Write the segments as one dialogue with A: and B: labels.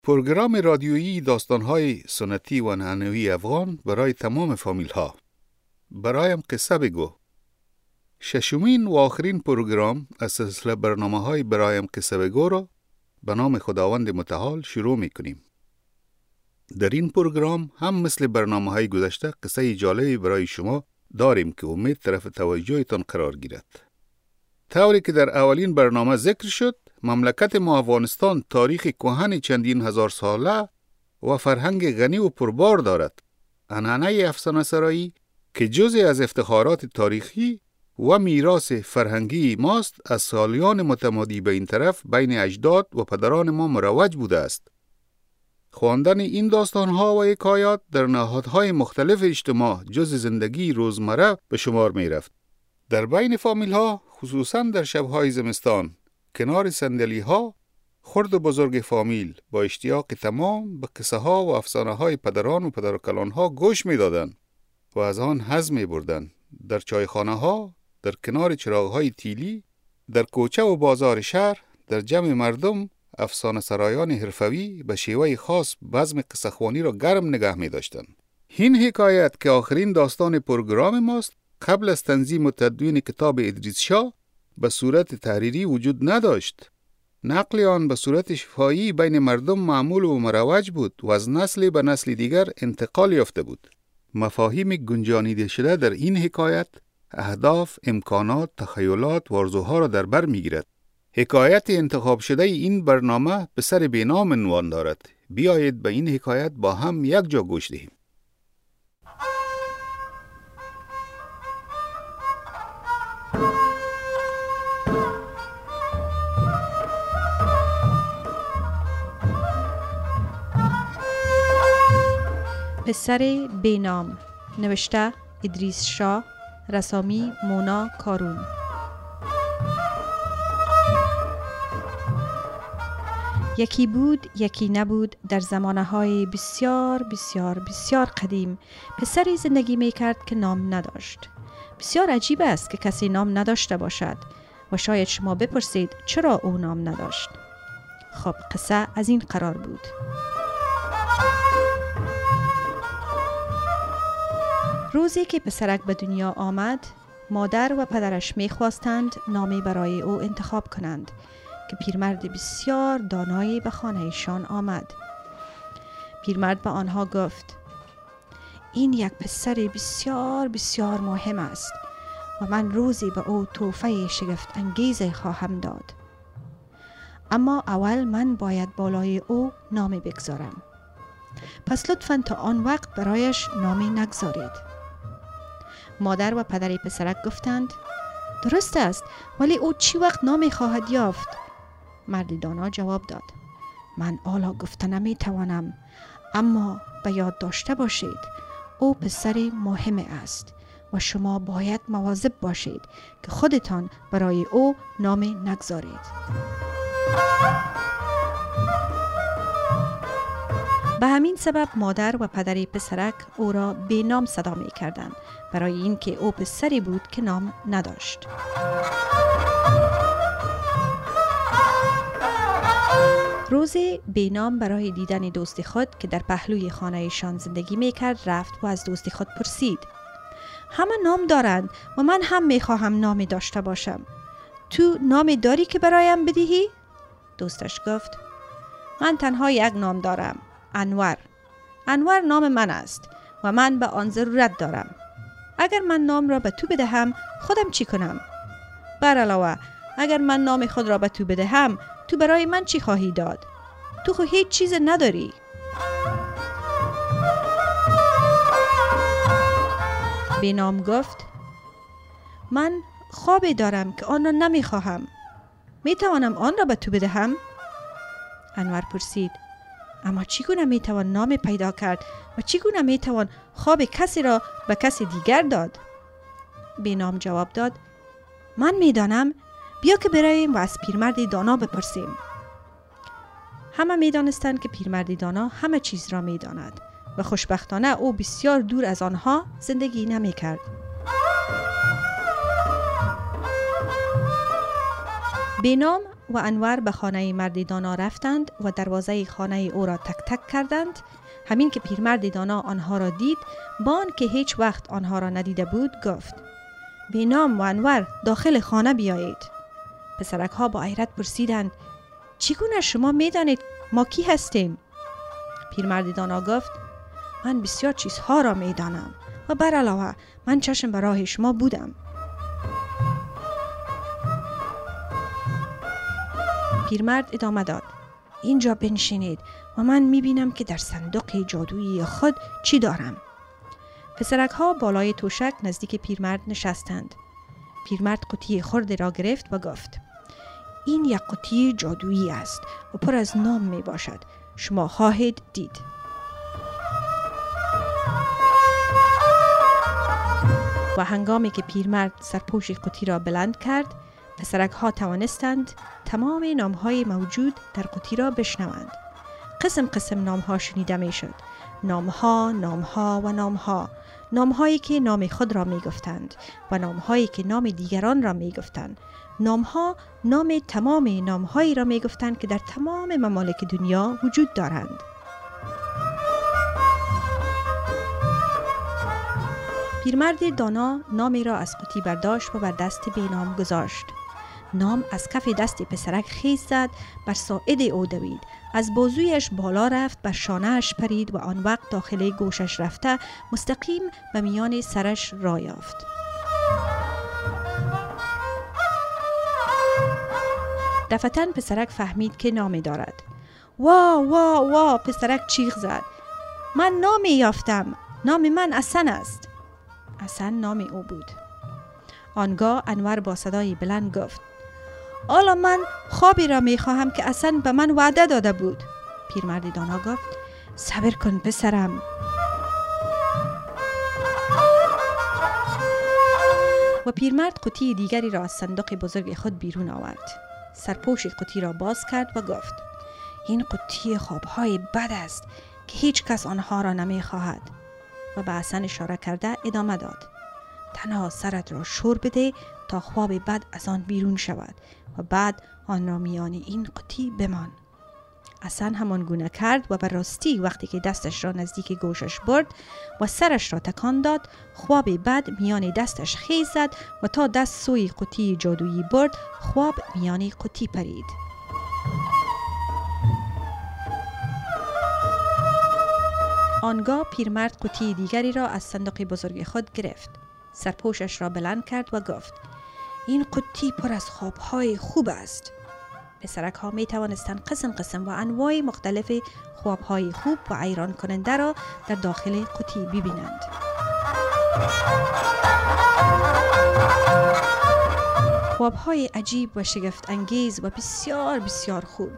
A: پروگرام رادیویی داستان‌های سنتی و نعنوی افغان برای تمام فامیل‌ها. برایم قصه بگو. ششمین و آخرین پروگرام از سلسله برنامه‌های برایم قصه بگو را به نام خداوند متعال شروع می‌کنیم. در این پروگرام هم مثل برنامه‌های گذشته قصه جالبی برای شما داریم که امید طرف توجهتان قرار گیرد. طوری که در اولین برنامه ذکر شد، مملکت ما افغانستان تاریخ کهن چندین هزار ساله و فرهنگ غنی و پربار دارد. عنعنه افسانه سرایی که جزء از افتخارات تاریخی و میراث فرهنگی ماست، از سالیان متمادی به این طرف بین اجداد و پدران ما مروج بوده است. خواندن این داستان‌ها و حکایات در نهادهای مختلف اجتماع جز زندگی روزمره به شمار می رفت. در بین فامیل‌ها، خصوصاً در شب‌های زمستان، کنار صندلی‌ها، خرد و بزرگ فامیل با اشتیاق تمام به قصه‌ها و افسانه‌های پدران و پدرکلان‌ها گوش می‌دادند و از آن هضم می‌بردند. در چایخانه‌ها، در کنار چراغ‌های تیلی، در کوچه و بازار شهر، در جمع مردم، افسانه سرایان حرفوی به شیوه خاص بزم قصه‌خوانی را گرم نگه می‌داشتند. این حکایت که آخرین داستان پروگرام ماست، قبل از تنظیم و تدوین کتاب ادریس شاه به صورت تحریری وجود نداشت. نقل آن به صورت شفاهی بین مردم معمول و مروج بود و از نسل به نسل دیگر انتقال یافته بود. مفاهیم گنجانیده شده در این حکایت اهداف، امکانات، تخیلات و آرزوها را در بر می‌گیرد. حکایت انتخاب شده این برنامه پسر بینام عنوان دارد. بیایید به این حکایت با هم یک جا گوش دهیم.
B: پسر بینام، نوشته ادریس شاه، رسامی مونا کارون. یکی بود یکی نبود، در زمانه‌های بسیار بسیار بسیار قدیم پسری زندگی می‌کرد که نام نداشت. بسیار عجیب است که کسی نام نداشته باشد و شاید شما بپرسید چرا او نام نداشت. خب قصه از این قرار بود. روزی که پسرک به دنیا آمد، مادر و پدرش می‌خواستند نامی برای او انتخاب کنند که پیرمرد بسیار دانایی به خانه‌شان آمد. پیرمرد به آنها گفت: این یک پسر بسیار بسیار مهم است و من روزی به او تحفه شگفت انگیز خواهم داد. اما اول من باید بالای او نامی بگذارم. پس لطفاً تا آن وقت برایش نامی نگذارید. مادر و پدر پسرک گفتند: درست است، ولی او چی وقت نامی خواهد یافت؟ مرد دانا جواب داد: من حالا گفته نمی توانم، اما به یاد داشته باشید او پسری مهم است و شما باید مواظب باشید که خودتان برای او نامی نگذارید. به همین سبب مادر و پدر پسرک او را بی نام صدا می کردند، برای اینکه او پسری بود که نام نداشت. روزی بی نام برای دیدن دوست خود که در پهلوی خانه‌شان زندگی می کرد رفت و از دوست خود پرسید: همه نام دارند و من هم می خواهم نامی داشته باشم. تو نامی داری که برایم بدهی؟ دوستش گفت: من تنها یک نام دارم، انور. انور نام من است و من به آن ضرورت دارم. اگر من نام را به تو بدهم خودم چی کنم؟ بر علاوه اگر من نام خود را به تو بدهم تو برای من چی خواهی داد؟ تو خو هیچ چیز نداری. بی نام گفت: من خوابی دارم که آن را نمی خواهم. می توانم آن را به تو بدهم؟ انور پرسید: اما چگونه می توان نام پیدا کرد و چگونه می توان خواب کسی را به کسی دیگر داد؟ بی نام جواب داد: من می دانم، بیا که برویم و از پیرمرد دانا بپرسیم. همه می دانستند که پیرمرد دانا همه چیز را می داند و خوشبختانه او بسیار دور از آنها زندگی نمی کرد. بی نام و انور به خانه مرد دانا رفتند و دروازه خانه او را تک تک کردند. همین که پیرمرد دانا آنها را دید، بان که هیچ وقت آنها را ندیده بود گفت: بینام و انور داخل خانه بیایید. پسرک ها با حیرت پرسیدند: چگونه شما میدانید ما کی هستیم؟ پیرمرد دانا گفت: من بسیار چیزها را میدانم و بر علاوه من چشم به راه شما بودم. پیرمرد ادامه داد: اینجا بنشینید و من میبینم که در صندوق جادویی خود چی دارم. پسرک ها بالای توشک نزدیک پیرمرد نشستند. پیرمرد قوطی خرد را گرفت و گفت: این یک قوطی جادویی است و پر از نام می باشد. شما خواهید دید. و هنگامی که پیرمرد سرپوش قوطی را بلند کرد، پسرک ها توانستند تمام نام های موجود در قوطی را بشنوند. قسم قسم نام ها شنیده می شد. نام ها و نام ها. نام هایی که نام خود را می گفتند و نام هایی که نام دیگران را می گفتند. نام ها نام تمام نام هایی را می گفتند که در تمام ممالک دنیا وجود دارند. پیرمرد دانا نامی را از قوطی برداشت و بر دست بینام گذاشت. نام از کف دست پسرک خیز زد، بر ساعد او دوید، از بازویش بالا رفت، بر شانه‌اش پرید و آن وقت داخل گوشش رفته مستقیم به میان سرش را یافت. دفعتاً پسرک فهمید که نامی دارد. وا پسرک چیغ زد: من نامی یافتم. نام من حسن است. حسن نام او بود. آنگاه انور با صدای بلند گفت: حالا من خوابی را می خواهم که حسن به من وعده داده بود. پیرمرد دانا گفت: صبر کن پسرم. و پیرمرد قوطی دیگری را از صندوق بزرگ خود بیرون آورد. سرپوش قوطی را باز کرد و گفت: این قوطی خوابهای بد است که هیچ کس آنها را نمی خواهد. و به حسن اشاره کرده ادامه داد: تنها سرت را شور بده تا خواب بد از آن بیرون شود و بعد آن را میان این قوطی بمان. حسن همان گونه کرد و به راستی وقتی که دستش را نزدیک گوشش برد و سرش را تکان داد، خواب بد میان دستش خیز زد و تا دست سوی قوطی جادویی برد، خواب میان قوطی پرید. آنگاه پیرمرد قوطی دیگری را از صندوق بزرگ خود گرفت. سرپوشش را بلند کرد و گفت: این قوطی پر از خوابهای خوب است. پسرک ها می توانستند قسم قسم و انواع مختلف خوابهای خوب و حیران کننده را در داخل قوطی ببینند. خوابهای عجیب و شگفت انگیز و بسیار بسیار خوب.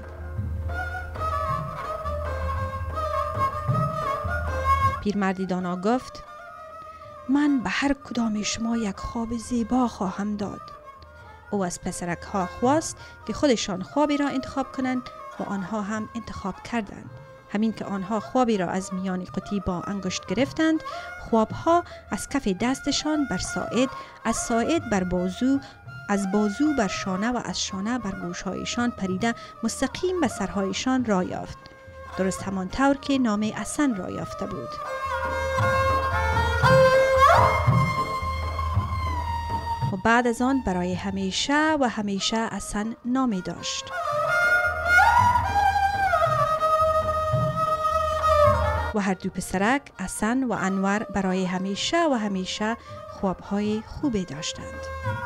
B: پیرمردی دانا گفت: من به هر کدام شما یک خواب زیبا خواهم داد. او از پسرک ها خواست که خودشان خوابی را انتخاب کنند و آنها هم انتخاب کردند. همین که آنها خوابی را از میان قوطی با انگشت گرفتند، خوابها از کف دستشان بر ساعد، از ساعد بر بازو، از بازو بر شانه و از شانه بر گوشهایشان پریده مستقیم به سرهایشان را یافت. درست همان طور که نام حسن را یافته بود. و بعد از آن برای همیشه و همیشه حسن نامی داشت. و هر دو پسرک حسن و انور برای همیشه و همیشه خوابهای خوبی داشتند.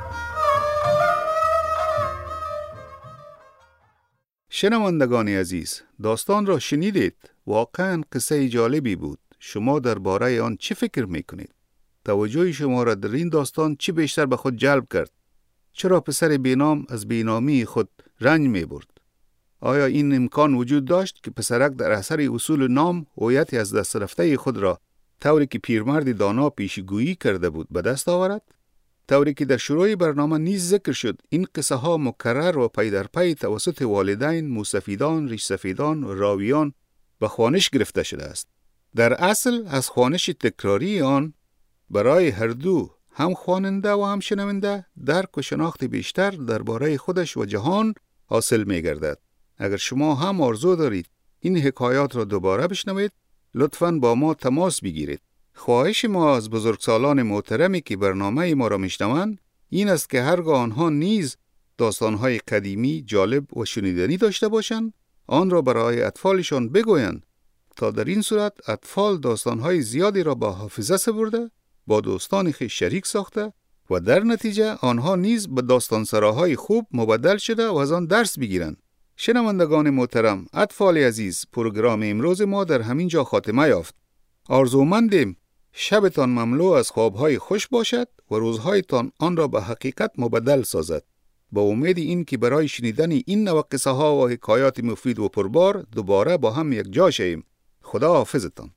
A: شنوندگان عزیز، داستان را شنیدید. واقعاً قصه جالبی بود. شما درباره آن چه فکر میکنید؟ توجه شما را در این داستان چی بیشتر به خود جلب کرد؟ چرا پسر بینام از بینامی خود رنج می برد؟ آیا این امکان وجود داشت که پسرک در اثر اصول نام هویتی از دست رفته خود را طوری که پیرمرد دانا پیشگویی کرده بود به دست آورد؟ طوری که در شروع برنامه نیز ذکر شد، این قصه ها مکرر و پی در پی توسط والدین، موسفیدان، ریش سفیدان و راویان به خوانش گرفته شده است. در اصل از خوانش تکراری آن برای هر دو، هم خواننده و هم شنونده، درک و شناخت بیشتر درباره خودش و جهان حاصل می گردد. اگر شما هم آرزو دارید این حکایات را دوباره بشنوید، لطفاً با ما تماس بگیرید. خواهش ما از بزرگسالان محترمی که برنامه ما را میشنوند این است که هرگاه آنها نیز داستانهای قدیمی جالب و شنیدنی داشته باشند، آن را برای اطفالشان بگویند تا در این صورت اطفال داستانهای زیادی را با حافظه سپرده، با دوستان خویش شریک ساخته و در نتیجه آنها نیز به داستانسراهای خوب مبدل شده و از آن درس بگیرند. شنوندگان محترم، اطفال عزیز، پروگرام امروز ما در همین جا خاتمه یافت. آرزومندیم شبتان مملو از خوابهای خوش باشد و روزهایتان آن را به حقیقت مبدل سازد. با امید این که برای شنیدن این نوع قصه ها و حکایات مفید و پربار دوباره با هم یک جا شویم. خدا حافظتان.